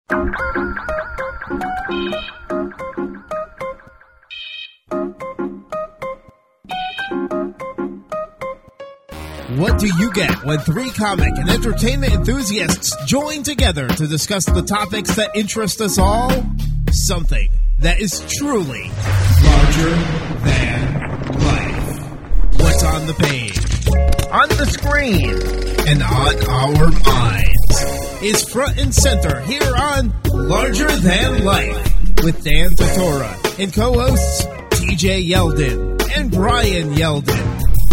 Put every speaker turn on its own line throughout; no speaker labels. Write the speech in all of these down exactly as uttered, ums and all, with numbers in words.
What do you get when three comic and entertainment enthusiasts join together to discuss the topics that interest us all? Something that is truly larger than life. What's on the page, on the screen, and on our minds is front and center here on Larger Than Life with Dan Tortora and co-hosts T J Yeldon and Brian Yeldon.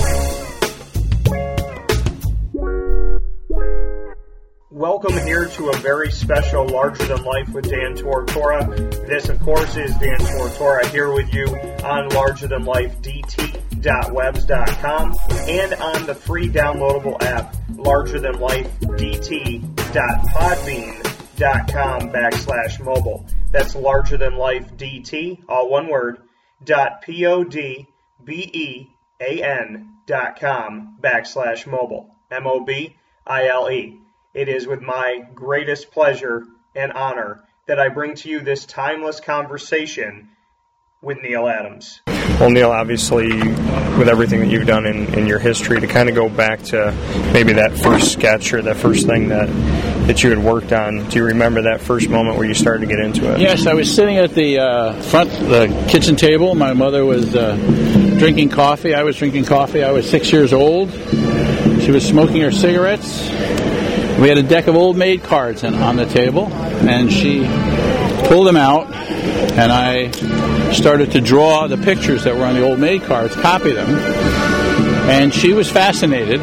Welcome here to a very special Larger Than Life with Dan Tortora. This, of course, is Dan Tortora here with you on larger than life d t dot webs dot com and on the free downloadable app larger than life d t dot podbean dot com backslash mobile. That's larger than life d t, all one word, dot p o d b e a n dot com backslash mobile. M O B I L E. It is with my greatest pleasure and honor that I bring to you this timeless conversation with Neal Adams.
Well, Neal, obviously, with everything that you've done in, in your history, to kind of go back to maybe that first sketch or that first thing that, that you had worked on, do you remember that first moment where you started to get into it?
Yes, I was sitting at the uh, front, the kitchen table. My mother was uh, drinking coffee. I was drinking coffee. I was six years old. She was smoking her cigarettes. We had a deck of Old Maid cards on the table, and she pulled them out, and I started to draw the pictures that were on the Old Maid cards, copy them, and she was fascinated,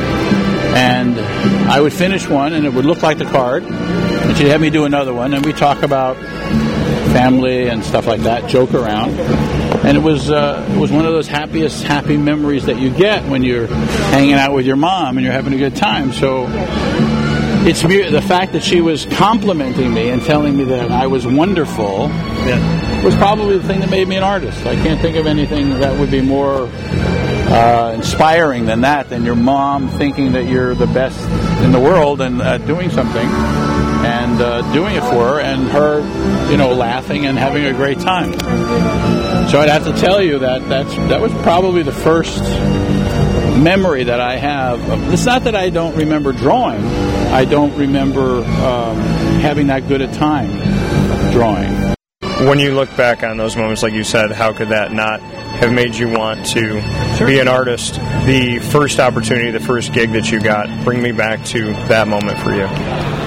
and I would finish one, and it would look like the card, and she'd have me do another one, and we'd talk about family and stuff like that, joke around, and it was uh, it was one of those happiest, happy memories that you get when you're hanging out with your mom and you're having a good time, so... It's the fact that she was complimenting me and telling me that I was wonderful yeah. was probably the thing that made me an artist. I can't think of anything that would be more uh, inspiring than that, than your mom thinking that you're the best in the world and uh, doing something and uh, doing it for her, and her, you know, laughing and having a great time. So I'd have to tell you that that's that was probably the first memory that I have. It's not that I don't remember drawing. I don't remember um, having that good a time drawing.
When you look back on those moments, like you said, how could that not have made you want to sure. be an artist? The first opportunity, the first gig that you got, bring me back to that moment for you.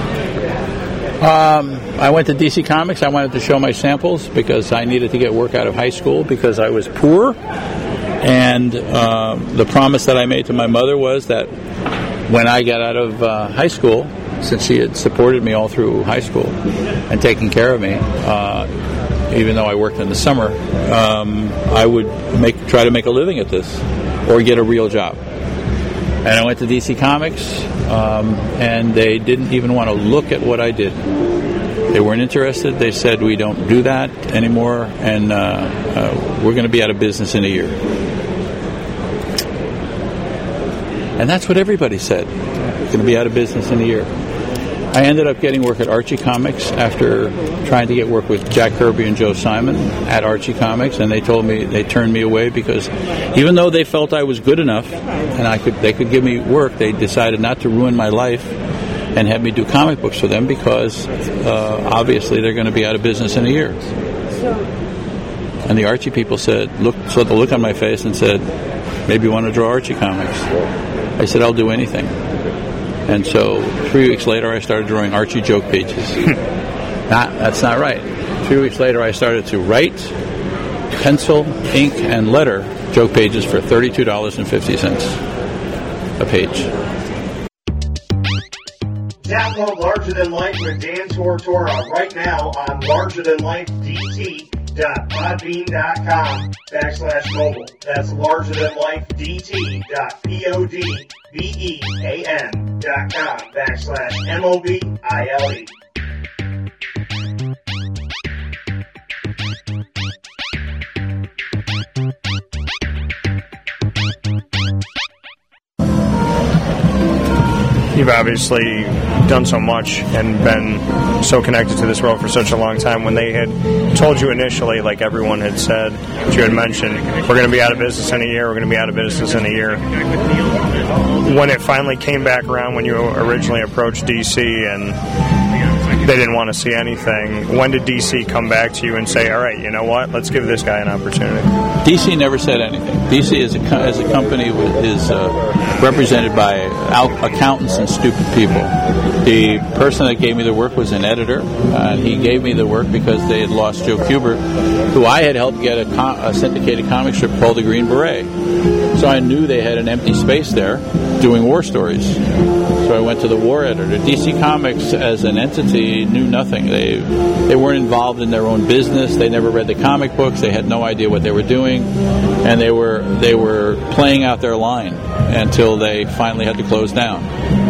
Um, I went to D C Comics. I wanted to show my samples because I needed to get work out of high school because I was poor. And uh, the promise that I made to my mother was that when I got out of uh, high school, since she had supported me all through high school and taken care of me, uh, even though I worked in the summer, um, I would make try to make a living at this or get a real job. And I went to D C Comics, um, and they didn't even want to look at what I did. They weren't interested. They said, we don't do that anymore, and uh, uh, we're going to be out of business in a year. And that's what everybody said. We're going to be out of business in a year. I ended up getting work at Archie Comics after trying to get work with Jack Kirby and Joe Simon at Archie Comics, and they told me, they turned me away because even though they felt I was good enough and I could, they could give me work, they decided not to ruin my life and have me do comic books for them because uh, obviously they're going to be out of business in a year. And the Archie people said, look, saw the look on my face and said, maybe you want to draw Archie Comics. I said, I'll do anything. And so three weeks later, I started drawing Archie joke pages. not, that's not right. Three weeks later, I started to write pencil, ink, and letter joke pages for thirty-two dollars and fifty cents a page.
Download Larger Than Life with Dan Tortora right now on larger than life d t dot podbean dot com backslash mobile. That's larger than life d t dot podbean dot com backslash M O B I L E.
You've you've obviously done so much and been so connected to this world for such a long time. When they had told you initially, like everyone had said, that you had mentioned, we're going to be out of business in a year, we're going to be out of business in a year. When it finally came back around, when you originally approached D C and they didn't want to see anything, when did D C come back to you and say, all right, you know what, let's give this guy an opportunity?
D C never said anything. D C as a, as a company is uh, represented by al- accountants and stupid people. The person that gave me the work was an editor, and he gave me the work because they had lost Joe Kubert, who I had helped get a, com- a syndicated comic strip called The Green Beret. So I knew they had an empty space there doing war stories. So I went to the war editor. D C Comics as an entity knew nothing. They they weren't involved in their own business. They never read the comic books. They had no idea what they were doing, and they were they were playing out their line until they finally had to close down.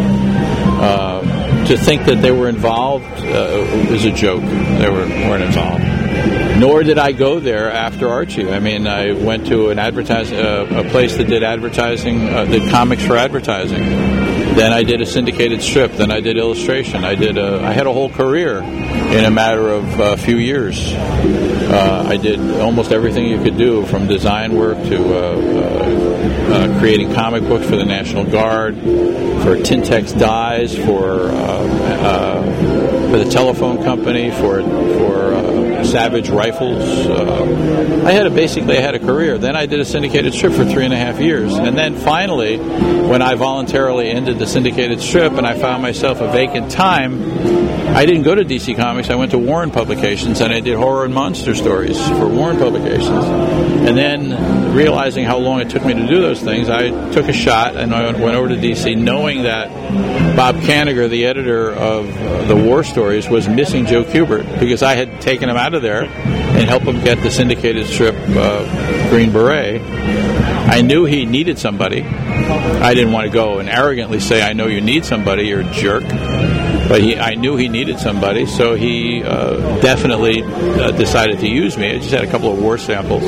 Uh, to think that they were involved uh, was a joke. They were, weren't involved. Nor did I go there after Archie. I mean, I went to an advertise uh, a place that did advertising, uh, did comics for advertising. Then I did a syndicated strip. Then I did illustration. I did. A, I had a whole career in a matter of a few years. Uh, I did almost everything you could do, from design work to uh, uh, uh, creating comic books for the National Guard, for Tintex dyes, for uh, uh, for the telephone company, for for uh, Savage rifles. Uh, I had a basically I had a career. Then I did a syndicated strip for three and a half years, and then finally, when I voluntarily ended the syndicated strip and I found myself a vacant time, I didn't go to D C Comics. I went to Warren Publications, and I did horror and monster stories for Warren Publications. And then, realizing how long it took me to do those things, I took a shot and I went over to D C, knowing that Bob Kanigher, the editor of the war stories, was missing Joe Kubert, because I had taken him out of there and helped him get the syndicated strip uh, Green Beret. I knew he needed somebody. I didn't want to go and arrogantly say, I know you need somebody, you're a jerk. But he, I knew he needed somebody, so he uh, definitely uh, decided to use me. I just had a couple of war samples.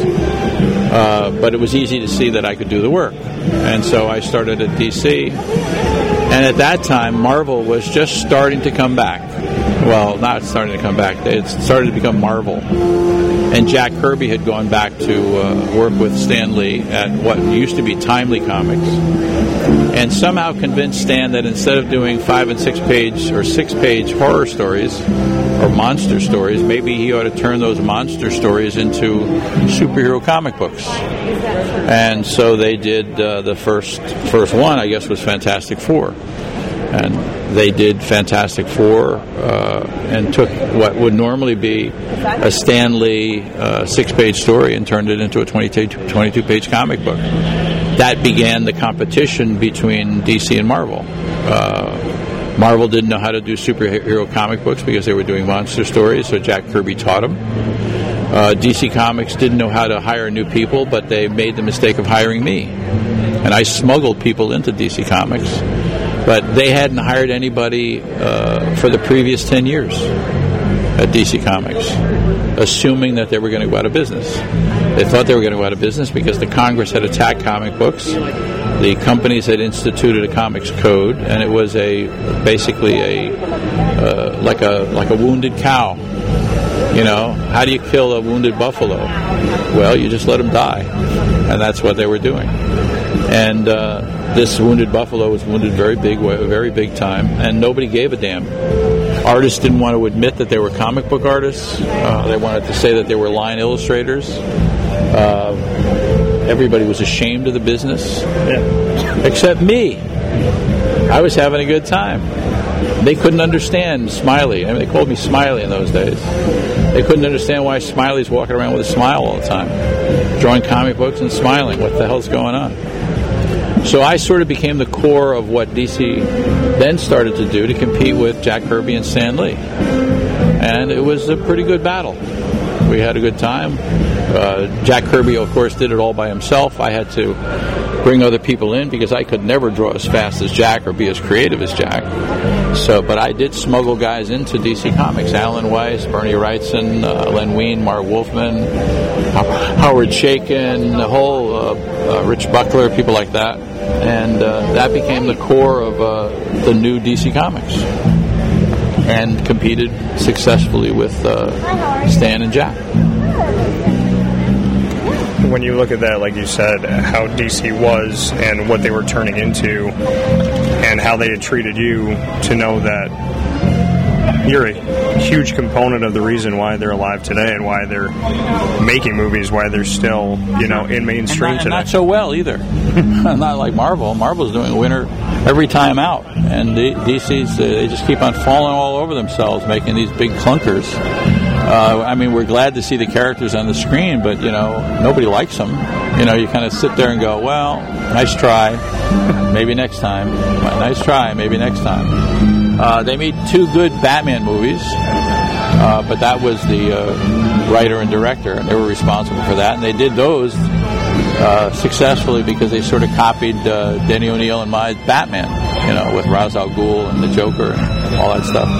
Uh, but it was easy to see that I could do the work. And so I started at D C. And at that time, Marvel was just starting to come back. Well, not starting to come back. It started to become Marvel. And Jack Kirby had gone back to uh, work with Stan Lee at what used to be Timely Comics, and somehow convinced Stan that instead of doing five and six page or six page horror stories or monster stories, maybe he ought to turn those monster stories into superhero comic books. And so they did uh, the first first one, I guess, was Fantastic Four. And they did Fantastic Four uh, and took what would normally be a Stan Lee uh, six-page story and turned it into a twenty-two page comic book. That began the competition between D C and Marvel. Uh, Marvel didn't know how to do superhero comic books because they were doing monster stories, so Jack Kirby taught them. Uh, D C Comics didn't know how to hire new people, but they made the mistake of hiring me. And I smuggled people into D C Comics. But they hadn't hired anybody uh, for the previous ten years at D C Comics, assuming that they were going to go out of business. They thought they were going to go out of business because the Congress had attacked comic books. The companies had instituted a comics code, and it was a basically a uh, like a like a wounded cow. You know, how do you kill a wounded buffalo? Well, you just let him die, and that's what they were doing. And uh, this wounded buffalo was wounded very big, very big time, and nobody gave a damn. Artists didn't want to admit that they were comic book artists. Uh, they wanted to say that they were line illustrators. Uh, everybody was ashamed of the business, yeah. Except me. I was having a good time. They couldn't understand Smiley. I mean, they called me Smiley in those days. They couldn't understand why Smiley's walking around with a smile all the time, drawing comic books and smiling. What the hell's going on? So I sort of became the core of what D C then started to do to compete with Jack Kirby and Stan Lee. And it was a pretty good battle. We had a good time. Uh, Jack Kirby, of course, did it all by himself. I had to bring other people in because I could never draw as fast as Jack or be as creative as Jack. So, but I did smuggle guys into D C Comics. Alan Weiss, Bernie Wrightson, uh, Len Wein, Mark Wolfman, Howard Chaykin, the whole uh, uh, Rich Buckler, people like that. and uh, that became the core of uh, the new D C Comics, and competed successfully with uh, Stan and Jack.
When you look at that, like you said, how D C was and what they were turning into and how they had treated you, to know that you're a huge component of the reason why they're alive today and why they're making movies, why they're still, you know, in mainstream
and not,
today.
Not so well either. Not like Marvel. Marvel's doing a winner every time out, and D- DC's uh, they just keep on falling all over themselves, making these big clunkers. Uh, I mean, we're glad to see the characters on the screen, but, you know, nobody likes them. You know, you kind of sit there and go, well, nice try, maybe next time. Nice try, maybe next time. Uh, they made two good Batman movies, uh, but that was the uh, writer and director, and they were responsible for that. And they did those uh, successfully because they sort of copied uh, Denny O'Neil and my Batman, you know, with Ra's al Ghul and the Joker and all that stuff.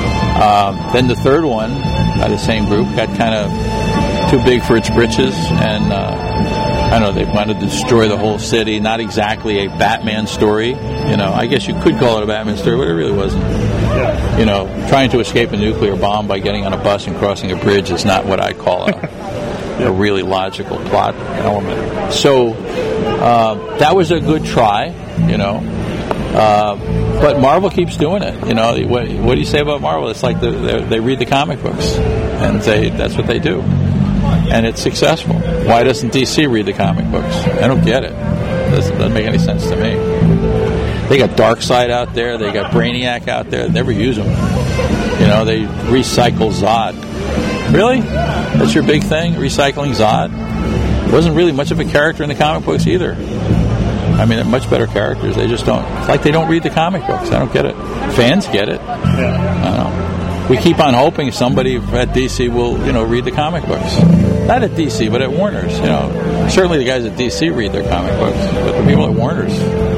Uh, then the third one, by the same group, got kind of too big for its britches, and uh, I don't know, they wanted to destroy the whole city. Not exactly a Batman story, you know. I guess you could call it a Batman story, but it really wasn't. Yeah. You know, trying to escape a nuclear bomb by getting on a bus and crossing a bridge is not what I call a, yeah. a really logical plot element. So uh, that was a good try, you know. Uh, but Marvel keeps doing it. You know, what, what do you say about Marvel? It's like the, they read the comic books, and they that's what they do, and it's successful. Why doesn't D C read the comic books? I don't get it. It doesn't, doesn't make any sense to me. They got Darkseid out there. They got Brainiac out there. They never use them. You know, they recycle Zod. Really? That's your big thing? Recycling Zod? Wasn't really much of a character in the comic books either. I mean, they're much better characters. They just don't, it's like they don't read the comic books. I don't get it. Fans get it. Yeah. I don't know. We keep on hoping somebody at D C will, you know, read the comic books. Not at D C, but at Warner's. You know, certainly the guys at D C read their comic books, but the people at Warner's,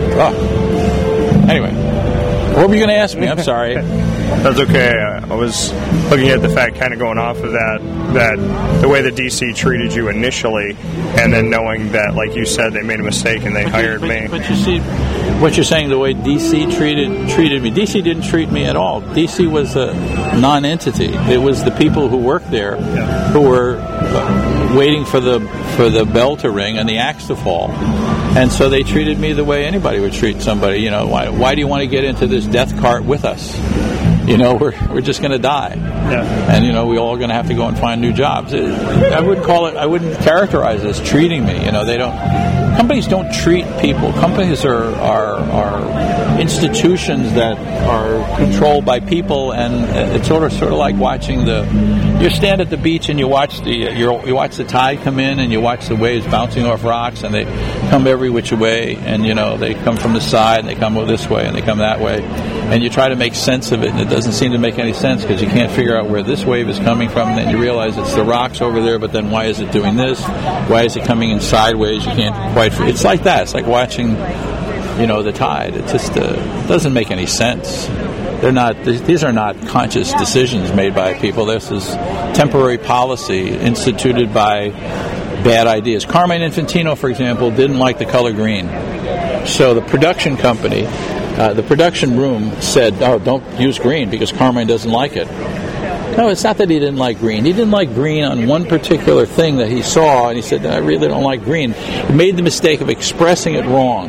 oh. Anyway, what were you going to ask me? I'm sorry.
That's okay. Uh, I was looking at the fact, kind of going off of that, that the way that D C treated you initially, and then knowing that, like you said, they made a mistake and they
but
hired
you, but,
me.
But you see, what you're saying, the way D C treated treated me, D C didn't treat me at all. D C was a non-entity. It was the people who worked there yeah. who were uh, waiting for the for the bell to ring and the axe to fall. And so they treated me the way anybody would treat somebody. You know, why, why do you want to get into this death cart with us? You know, we're we're just going to die, yeah. and you know we're all going to have to go and find new jobs. It, I wouldn't call it. I wouldn't characterize it as treating me. You know, they don't. Companies don't treat people. Companies are are are institutions that are controlled by people, and it's sort of sort of like watching the. You stand at the beach and you watch the you you watch the tide come in, and you watch the waves bouncing off rocks, and they come every which way, and you know they come from the side, and they come this way, and they come that way, and you try to make sense of it, and it doesn't seem to make any sense because you can't figure out where this wave is coming from, and then you realize it's the rocks over there, but then why is it doing this? Why is it coming in sideways? You can't quite. It's like that. It's like watching, you know, the tide. It just uh, doesn't make any sense. They're not. These are not conscious decisions made by people. This is temporary policy instituted by bad ideas. Carmine Infantino, for example, didn't like the color green, so the production company, uh, the production room said, "Oh, don't use green because Carmine doesn't like it." No, it's not that he didn't like green. He didn't like green on one particular thing that he saw, and he said, I really don't like green. He made the mistake of expressing it wrong.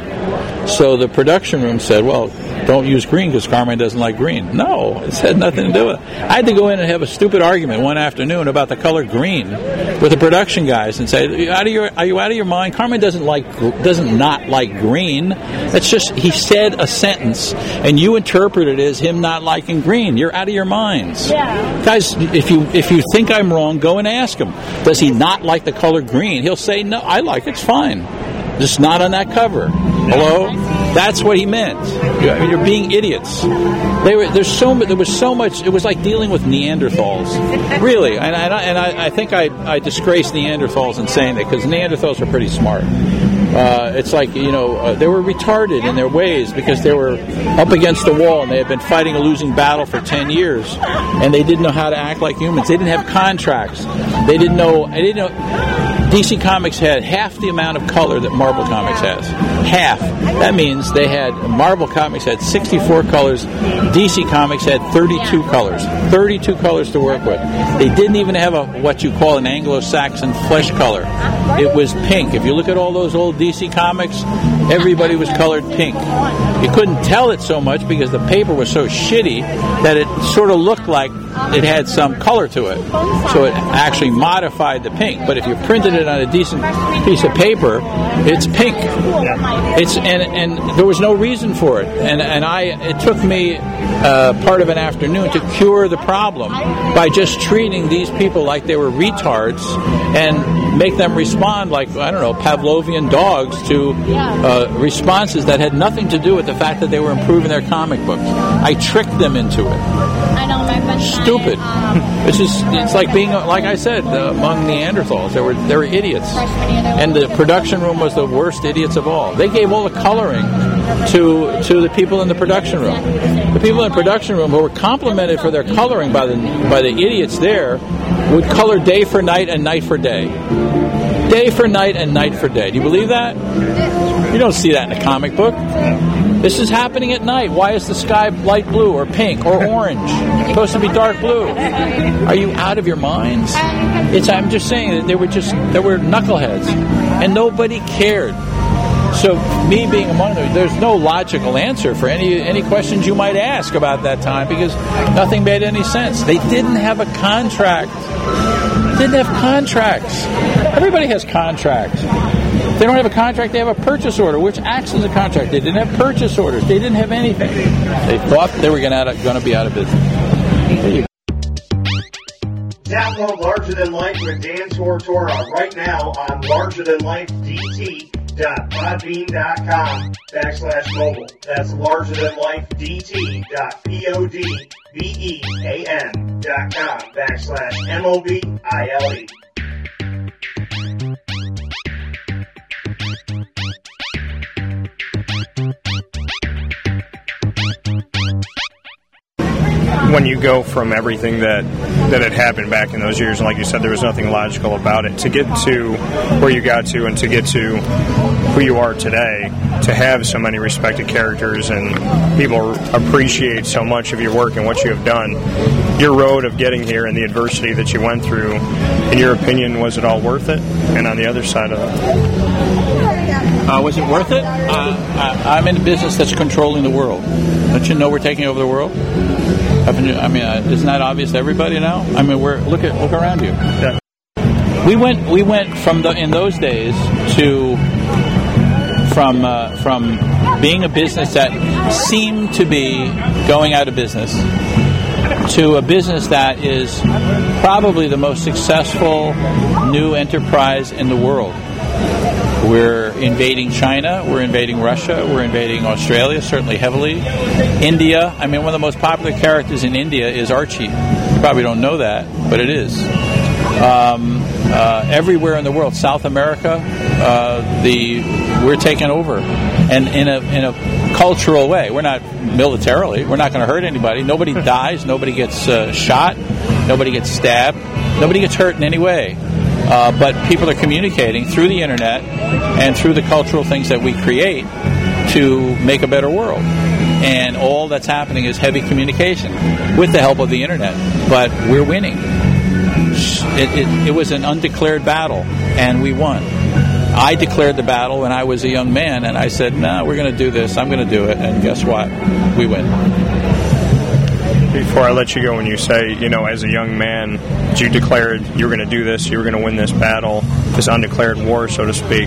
So the production room said, well, don't use green because Carmine doesn't like green. No, it had nothing to do with it. I had to go in and have a stupid argument one afternoon about the color green with the production guys and say, are you out of your, are you out of your mind? Carmine doesn't like, doesn't not like green. That's just, he said a sentence, and you interpret it as him not liking green. You're out of your minds. Yeah. Guys, if you if you think I'm wrong, go and ask him. Does he not like the color green? He'll say, no, I like it. It's fine. Just not on that cover. Hello? That's what he meant. You're, you're being idiots. They were, there's so there was so much. It was like dealing with Neanderthals, really. And I and I, I think I, I disgrace Neanderthals in saying that because Neanderthals are pretty smart. Uh, it's like, you know, uh, they were retarded in their ways because they were up against the wall and they had been fighting a losing battle for ten years, and they didn't know how to act like humans. They didn't have contracts. They didn't know. They didn't know. D C Comics had half the amount of color that Marvel Comics has. Half. That means they had, Marvel Comics had sixty-four colors, D C Comics had thirty-two colors. thirty-two colors to work with. They didn't even have a what you call an Anglo-Saxon flesh color. It was pink. If you look at all those old D C Comics, everybody was colored pink. You couldn't tell it so much because the paper was so shitty that it sort of looked like it had some color to it. So it actually modified the pink. But if you printed it on a decent piece of paper, it's pink. It's and and there was no reason for it. And and I it took me uh, part of an afternoon to cure the problem by just treating these people like they were retards and make them respond like, I don't know, Pavlovian dogs to uh, responses that had nothing to do with the fact that they were improving their comic books. I tricked them into it.
I know, my friend.
Stupid. It's just, it's like being, like I said, uh, among Neanderthals. They were, they were idiots. And the production room was the worst idiots of all. They gave all the coloring to to the people in the production room. The people in the production room who were complimented for their coloring by the by the idiots there would color day for night and night for day. Day for night and night for day. Do you believe that? You don't see that in a comic book. This is happening at night. Why is the sky light blue or pink or orange? It's supposed to be dark blue. Are you out of your minds? It's. I'm just saying that they were just they were knuckleheads, and nobody cared. So me being among them, there's no logical answer for any any questions you might ask about that time because nothing made any sense. They didn't have a contract. Didn't have contracts. Everybody has contracts. If they don't have a contract, they have a purchase order, which acts as a contract. They didn't have purchase orders. They didn't have anything. They thought they were going to be out of business. There you go.
Download Larger Than Life with Dan Tortora right now on larger than life d t dot podbean dot com backslash mobile. That's larger than life d t dot podbean dot com backslash M O B I L E.
When you go from everything that, that had happened back in those years, and like you said, there was nothing logical about it, to get to where you got to and to get to who you are today, to have so many respected characters and people appreciate so much of your work and what you have done, your road of getting here and the adversity that you went through, in your opinion, was it all worth it? And on the other side of it?
Uh, was it worth it? Uh, I, I'm in a business that's controlling the world. Don't you know we're taking over the world? I mean, uh, isn't that obvious to everybody now? I mean, we're look at look around you.
Yeah.
We went we went from the in those days to from uh, from being a business that seemed to be going out of business to a business that is probably the most successful new enterprise in the world. We're invading China, we're invading Russia, we're invading Australia, certainly heavily. India, I mean, one of the most popular characters in India is Archie. You probably don't know that, but it is. Um, uh, everywhere in the world, South America, uh, the we're taking over, and in a in a cultural way. We're not militarily. We're not going to hurt anybody. Nobody dies. Nobody gets uh, shot. Nobody gets stabbed. Nobody gets hurt in any way. Uh, but people are communicating through the internet and through the cultural things that we create to make a better world. And all that's happening is heavy communication with the help of the internet. But we're winning. It, it, it was an undeclared battle, and we won. I declared the battle when I was a young man, and I said, no, nah, we're going to do this. I'm going to do it. And guess what? We win.
Before I let you go, when you say, you know, as a young man, you declared you were going to do this, you were going to win this battle, this undeclared war, so to speak.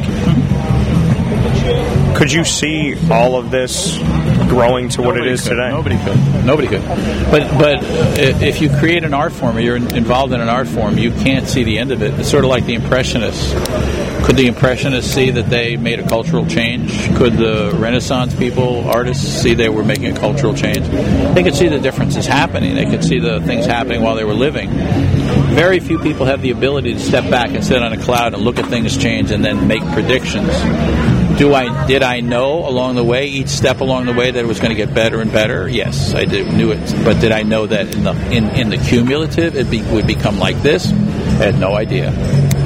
Could you see all of this growing to what
Nobody
it is
could.
today?
Nobody could. Nobody could. But but if you create an art form, or you're involved in an art form, you can't see the end of it. It's sort of like the Impressionists. Could the Impressionists see that they made a cultural change? Could the Renaissance people, artists, see they were making a cultural change? They could see the differences happening. They could see the things happening while they were living. Very few people have the ability to step back and sit on a cloud and look at things change and then make predictions. Do I did I know along the way, each step along the way, that it was going to get better and better? Yes, I did, knew it. But did I know that in the in, in the cumulative it be, would become like this? I had no idea.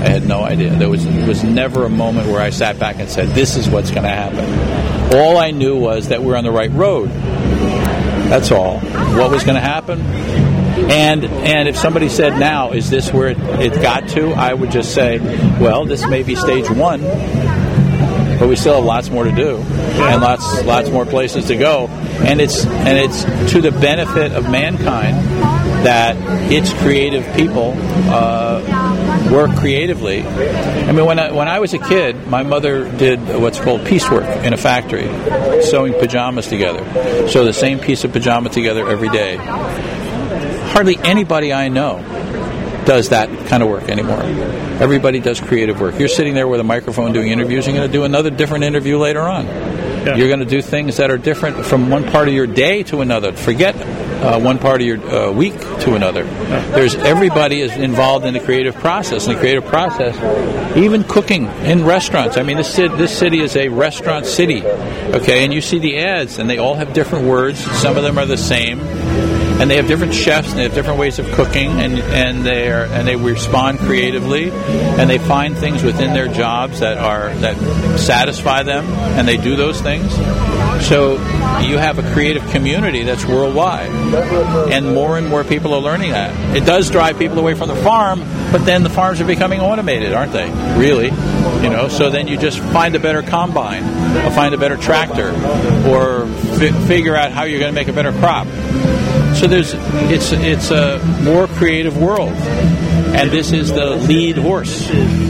I had no idea. There was, there was never a moment where I sat back and said, this is what's going to happen. All I knew was that we're on the right road. That's all. What was going to happen? And and if somebody said now, is this where it, it got to, I would just say, well, this may be stage one, but we still have lots more to do and lots lots more places to go. And it's and it's to the benefit of mankind that its creative people uh, work creatively. I mean, when I when I was a kid, my mother did what's called piecework in a factory, sewing pajamas together. Sew the same piece of pajama together every day. Hardly anybody I know does that kind of work anymore. Everybody does creative work. You're sitting there with a microphone doing interviews. You're going to do another different interview later on. Yeah. You're going to do things that are different from one part of your day to another. Forget uh, one part of your uh, week to another. There's everybody is involved in the creative process. In the creative process, even cooking in restaurants. I mean, this city, this city is a restaurant city. Okay, and you see the ads, and they all have different words. Some of them are the same. And they have different chefs, and they have different ways of cooking, and and they are and they respond creatively, and they find things within their jobs that are that satisfy them, and they do those things. So you have a creative community that's worldwide, and more and more people are learning that. It does drive people away from the farm, but then the farms are becoming automated, aren't they? Really, you know. So then you just find a better combine, or find a better tractor, or fi- figure out how you're going to make a better crop. So there's it's it's a more creative world, and this is the lead horse.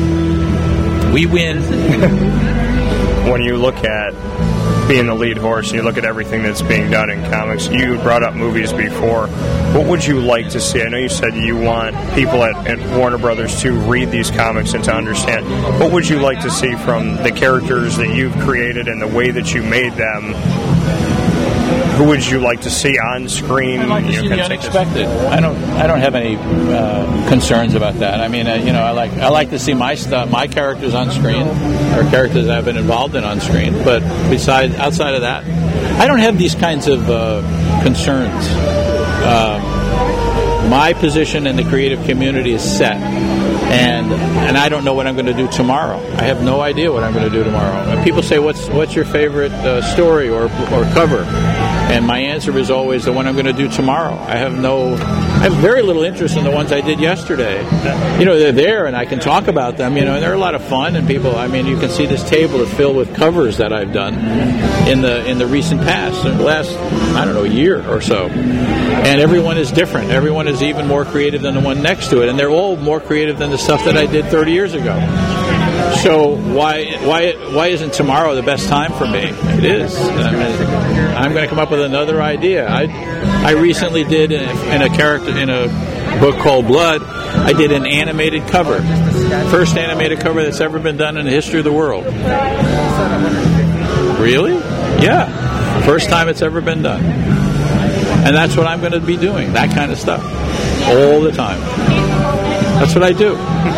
We win.
When you look at being the lead horse and you look at everything that's being done in comics, you brought up movies before. What would you like to see? I know you said you want people at, at Warner Brothers to read these comics and to understand. What would you like to see from the characters that you've created and the way that you made them? Who would you like to see on screen?
I'd like to see the unexpected. I don't. I don't have any uh, concerns about that. I mean, uh, you know, I like. I like to see my stuff, my characters on screen, or characters I've been involved in on screen. But besides, outside of that, I don't have these kinds of uh, concerns. Um, my position in the creative community is set. And and I don't know what I'm going to do tomorrow. I have no idea what I'm going to do tomorrow. And people say, "What's what's your favorite uh, story or or cover?" And my answer is always the one I'm going to do tomorrow. I have no, I have very little interest in the ones I did yesterday. You know, they're there and I can talk about them. You know, and they're a lot of fun. And people, I mean, you can see this table is filled with covers that I've done in the in the recent past, in the last I don't know year or so. And everyone is different. Everyone is even more creative than the one next to it, and they're all more creative than the stuff that I did thirty years ago. So why why why isn't tomorrow the best time for me? It is. I mean, I'm going to come up with another idea. I I recently did in a, in a character in a book called Blood. I did an animated cover, first animated cover that's ever been done in the history of the world. Really? Yeah, first time it's ever been done. And that's what I'm going to be doing. That kind of stuff all the time. That's what I do.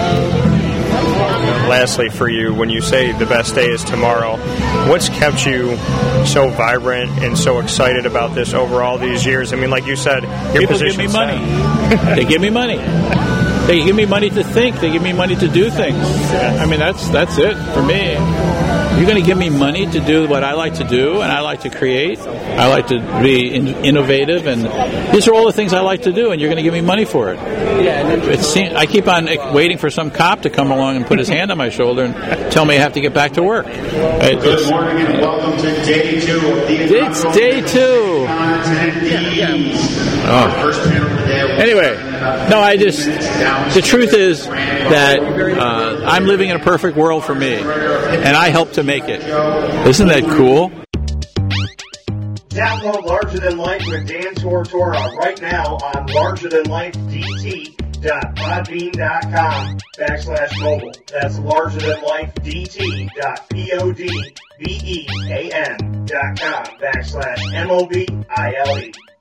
Lastly, for you, when you say the best day is tomorrow, what's kept you so vibrant and so excited about this over all these years? I mean, like you said, your
people
position.
Give me money. They give me money. They give me money to think. They give me money to do things. I mean, that's that's it for me. You're going to give me money to do what I like to do, and I like to create. I like to be in, innovative, and these are all the things I like to do, and you're going to give me money for it. It's, I keep on waiting for some cop to come along and put his hand on my shoulder and tell me I have to get back to work. It,
Good morning and welcome to day two of the
It's day two. Oh. Anyway, no, I just, the truth is that uh, I'm living in a perfect world for me, and I help to make it. Isn't that cool?
Download Larger Than Life with Dan Tortora right now on larger than life d t dot podbean dot com backslash mobile. That's larger than life d t dot podbean dot com backslash M O B I L E.